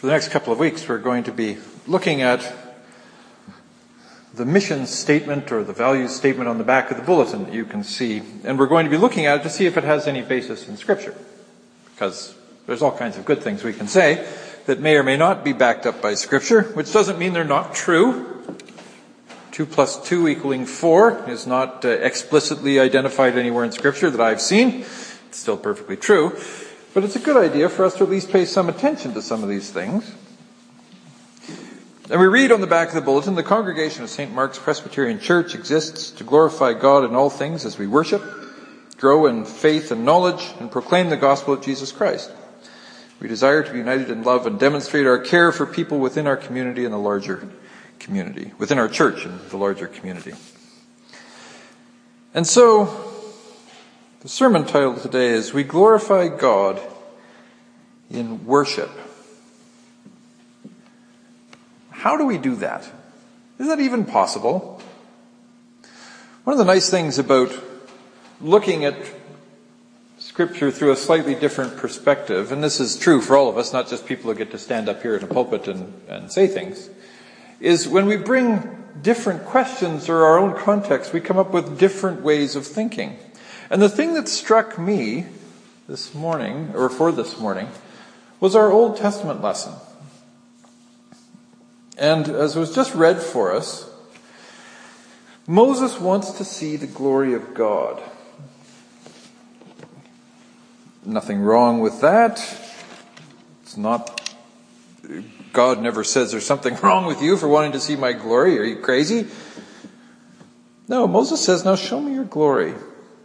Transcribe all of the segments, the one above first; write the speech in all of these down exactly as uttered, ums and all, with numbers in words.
For the next couple of weeks, we're going to be looking at the mission statement or the values statement on the back of the bulletin that you can see. And we're going to be looking at it to see if it has any basis in Scripture. Because there's all kinds of good things we can say that may or may not be backed up by Scripture, which doesn't mean they're not true. Two plus two equaling four is not uh, explicitly identified anywhere in Scripture that I've seen. It's still perfectly true. But it's a good idea for us to at least pay some attention to some of these things. And we read on the back of the bulletin, the congregation of Saint Mark's Presbyterian Church exists to glorify God in all things as we worship, grow in faith and knowledge, and proclaim the gospel of Jesus Christ. We desire to be united in love and demonstrate our care for people within our community and the larger community, within our church and the larger community. And so, the sermon title today is We Glorify God in Worship. How do we do that? Is that even possible? One of the nice things about looking at Scripture through a slightly different perspective, and this is true for all of us, not just people who get to stand up here in a pulpit and, and say things, is when we bring different questions or our own context, we come up with different ways of thinking. And the thing that struck me this morning, or for this morning, was our Old Testament lesson. And as was just read for us, Moses wants to see the glory of God. Nothing wrong with that. It's not, God never says there's something wrong with you for wanting to see my glory. Are you crazy? No, Moses says, now show me your glory.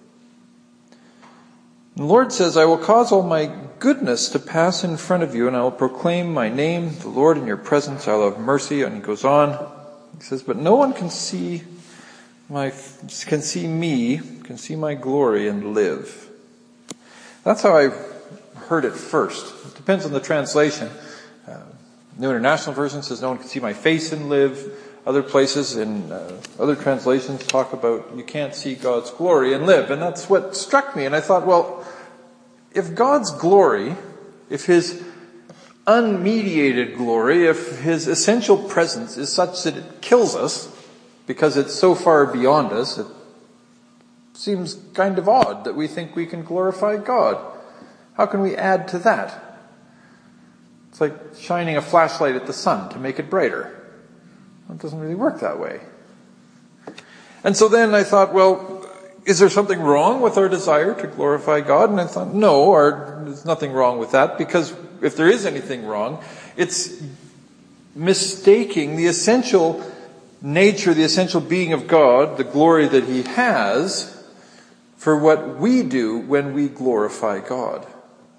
The Lord says, I will cause all my goodness to pass in front of you, and I will proclaim my name, the Lord, in your presence. I will have mercy. And he goes on. He says, but no one can see my, can see me, can see my glory and live. That's how I heard it first. It depends on the translation. Uh, New International Version says, no one can see my face and live. Other places in uh, other translations talk about you can't see God's glory and live. And that's what struck me. And I thought, well, if God's glory, if His unmediated glory, if His essential presence is such that it kills us because it's so far beyond us, it seems kind of odd that we think we can glorify God. How can we add to that? It's like shining a flashlight at the sun to make it brighter. It doesn't really work that way. And so then I thought, well, is there something wrong with our desire to glorify God? And I thought, no, our, there's nothing wrong with that, because if there is anything wrong, it's mistaking the essential nature, the essential being of God, the glory that He has, for what we do when we glorify God.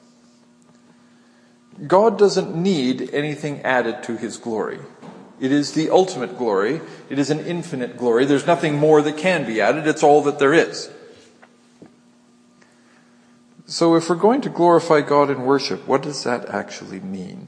God doesn't need anything added to His glory. It is the ultimate glory. It is an infinite glory. There's nothing more that can be added. It's all that there is. So if we're going to glorify God in worship, what does that actually mean?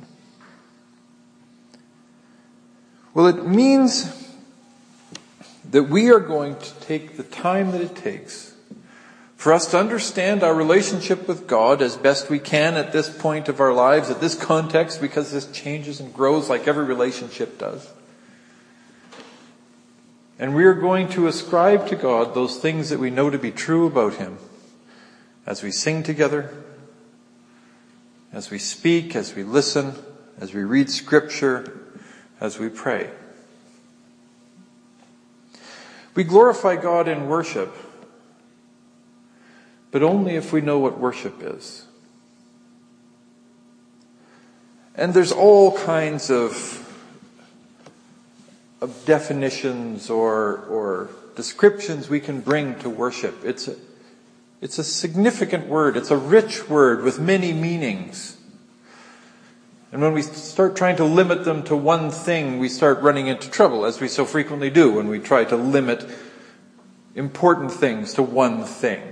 Well, it means that we are going to take the time that it takes for us to understand our relationship with God as best we can at this point of our lives, at this context, because this changes and grows like every relationship does. And we are going to ascribe to God those things that we know to be true about Him as we sing together, as we speak, as we listen, as we read Scripture, as we pray. We glorify God in worship, but only if we know what worship is. And there's all kinds of, of definitions or, or descriptions we can bring to worship. It's a, it's a significant word. It's a rich word with many meanings. And when we start trying to limit them to one thing, we start running into trouble, as we so frequently do when we try to limit important things to one thing.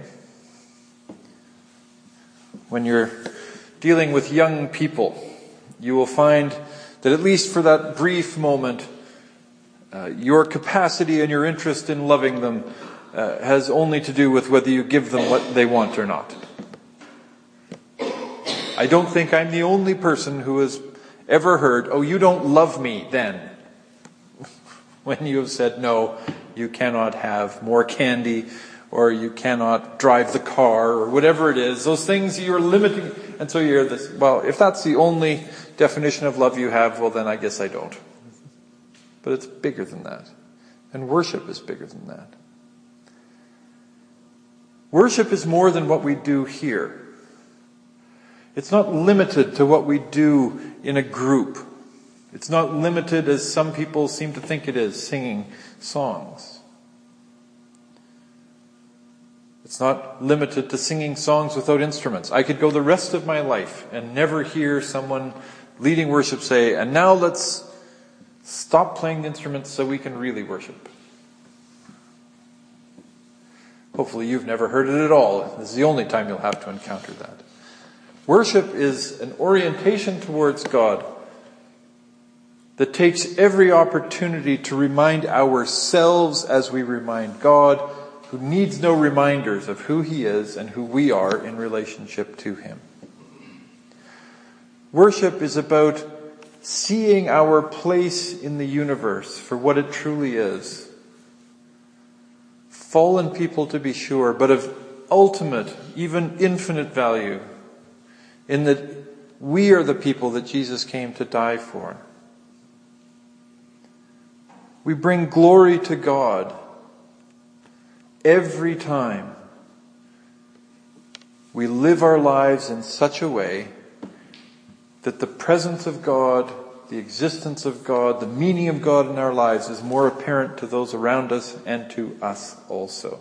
When you're dealing with young people, you will find that at least for that brief moment, uh, your capacity and your interest in loving them uh, has only to do with whether you give them what they want or not. I don't think I'm the only person who has ever heard, "Oh, you don't love me then," when you have said, "No, you cannot have more candy," or "You cannot drive the car," or whatever it is. Those things you're limiting. And so you're this, well, if that's the only definition of love you have, well then I guess I don't. But it's bigger than that. And worship is bigger than that. Worship is more than what we do here. It's not limited to what we do in a group. It's not limited, as some people seem to think it is, singing songs. It's not limited to singing songs without instruments. I could go the rest of my life and never hear someone leading worship say, "And now let's stop playing the instruments so we can really worship." Hopefully you've never heard it at all. This is the only time you'll have to encounter that. Worship is an orientation towards God that takes every opportunity to remind ourselves as we remind God, who needs no reminders of who He is and who we are in relationship to Him. Worship is about seeing our place in the universe for what it truly is. Fallen people, to be sure, but of ultimate, even infinite value, in that we are the people that Jesus came to die for. We bring glory to God every time we live our lives in such a way that the presence of God, the existence of God, the meaning of God in our lives is more apparent to those around us and to us also.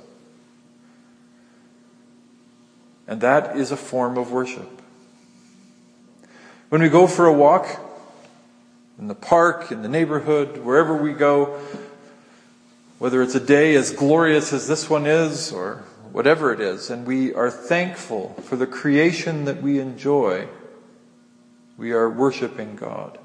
And that is a form of worship. When we go for a walk, in the park, in the neighborhood, wherever we go, whether it's a day as glorious as this one is, or whatever it is, and we are thankful for the creation that we enjoy, we are worshiping God.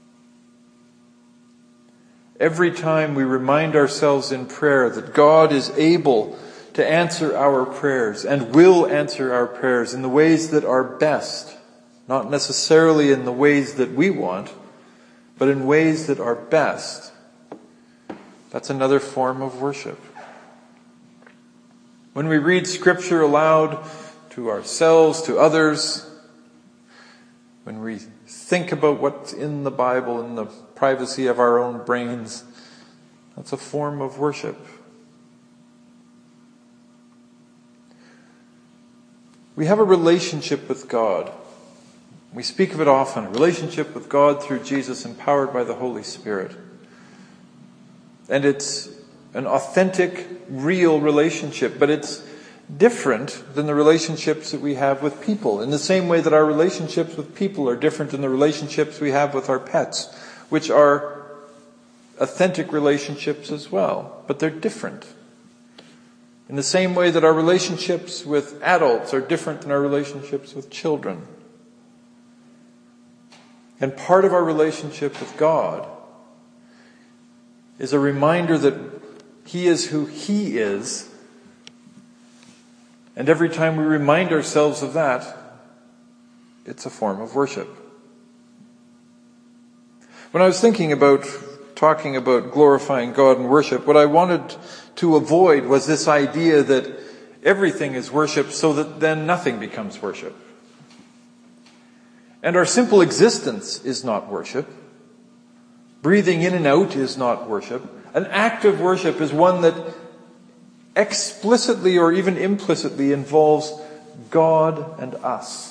Every time we remind ourselves in prayer that God is able to answer our prayers and will answer our prayers in the ways that are best, not necessarily in the ways that we want, but in ways that are best, that's another form of worship. When we read Scripture aloud to ourselves, to others, when we think about what's in the Bible in the privacy of our own brains, that's a form of worship. We have a relationship with God. We speak of it often, a relationship with God through Jesus, empowered by the Holy Spirit. And it's an authentic, real relationship, but it's different than the relationships that we have with people, in the same way that our relationships with people are different than the relationships we have with our pets, which are authentic relationships as well, but they're different. In the same way that our relationships with adults are different than our relationships with children. And part of our relationship with God is a reminder that He is who He is. And every time we remind ourselves of that, it's a form of worship. When I was thinking about talking about glorifying God and worship, what I wanted to avoid was this idea that everything is worship so that then nothing becomes worship. And our simple existence is not worship. Breathing in and out is not worship. An act of worship is one that explicitly or even implicitly involves God and us.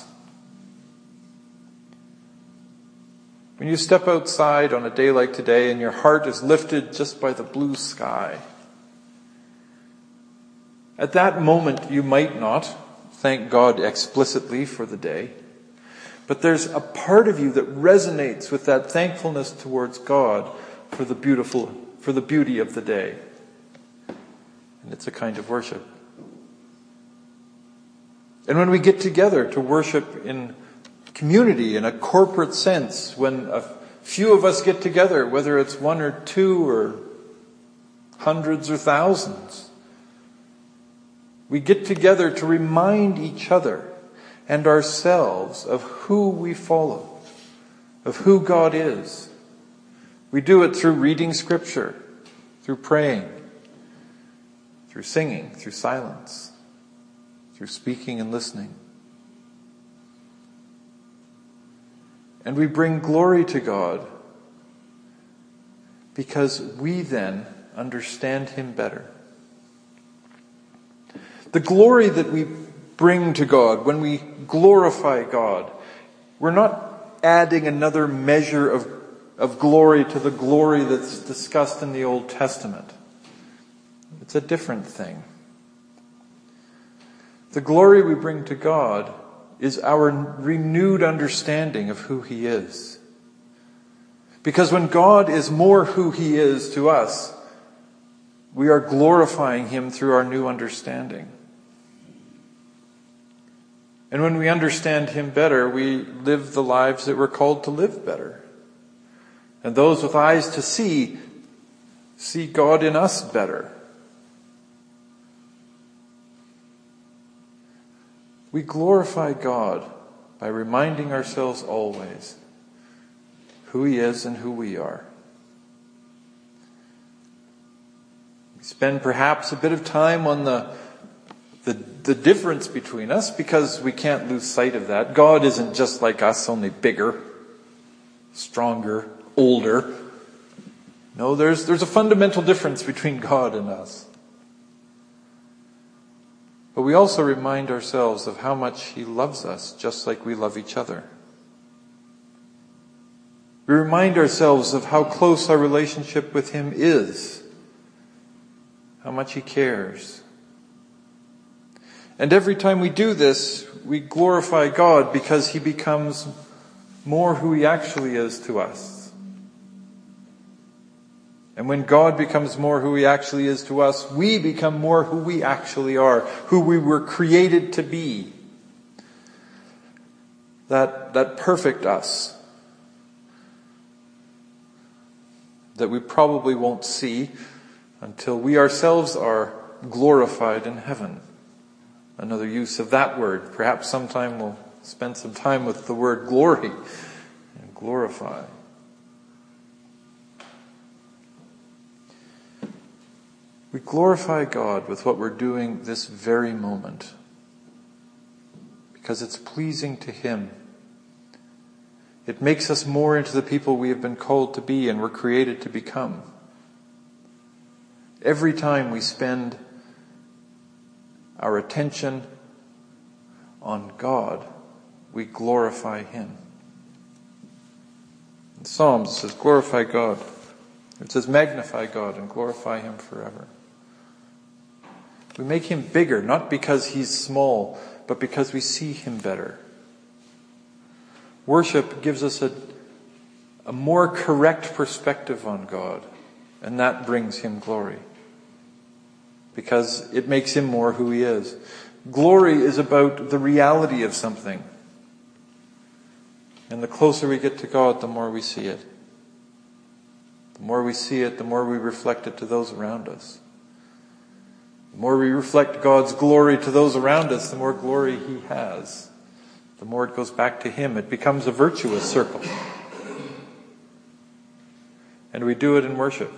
When you step outside on a day like today and your heart is lifted just by the blue sky, at that moment you might not thank God explicitly for the day, but there's a part of you that resonates with that thankfulness towards God for the beautiful, for the beauty of the day. And it's a kind of worship. And when we get together to worship in community, in a corporate sense, when a few of us get together, whether it's one or two or hundreds or thousands, we get together to remind each other and ourselves of who we follow, of who God is. We do it through reading Scripture, through praying, through singing, through silence, through speaking and listening. And we bring glory to God because we then understand Him better. The glory that we bring to God when we glorify God, we're not adding another measure of, of glory to the glory that's discussed in the Old Testament. It's a different thing. The glory we bring to God is our renewed understanding of who He is. Because when God is more who He is to us, we are glorifying Him through our new understanding. And when we understand Him better, we live the lives that we're called to live better. And those with eyes to see, see God in us better. We glorify God by reminding ourselves always who He is and who we are. We spend perhaps a bit of time on the, the, the difference between us because we can't lose sight of that. God isn't just like us, only bigger, stronger, older. No, there's, there's a fundamental difference between God and us. But we also remind ourselves of how much He loves us, just like we love each other. We remind ourselves of how close our relationship with Him is, how much He cares. And every time we do this, we glorify God because He becomes more who He actually is to us. And when God becomes more who He actually is to us, we become more who we actually are, who we were created to be. That, that perfect us that we probably won't see until we ourselves are glorified in heaven. Another use of that word. Perhaps sometime we'll spend some time with the word glory and glorify. We glorify God with what we're doing this very moment because it's pleasing to Him. It makes us more into the people we have been called to be and were created to become. Every time we spend our attention on God, we glorify Him. In Psalms it says, glorify God. It says, magnify God and glorify Him forever. We make Him bigger, not because He's small, but because we see Him better. Worship gives us a, a more correct perspective on God, and that brings Him glory. Because it makes Him more who He is. Glory is about the reality of something. And the closer we get to God, the more we see it. The more we see it, the more we reflect it to those around us. The more we reflect God's glory to those around us, the more glory He has. The more it goes back to Him. It becomes a virtuous circle. And we do it in worship.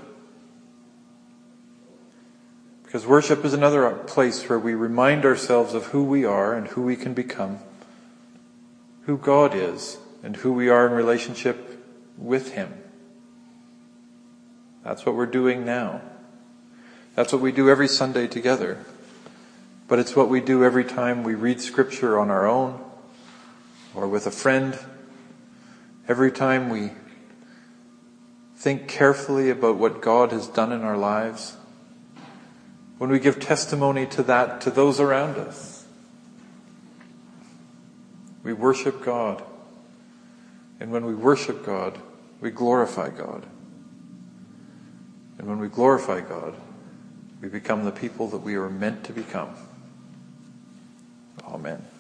Because worship is another place where we remind ourselves of who we are and who we can become. Who God is and who we are in relationship with Him. That's what we're doing now. That's what we do every Sunday together. But it's what we do every time we read Scripture on our own or with a friend. Every time we think carefully about what God has done in our lives. When we give testimony to that to those around us. We worship God. And when we worship God, we glorify God. And when we glorify God, we become the people that we are meant to become. Amen.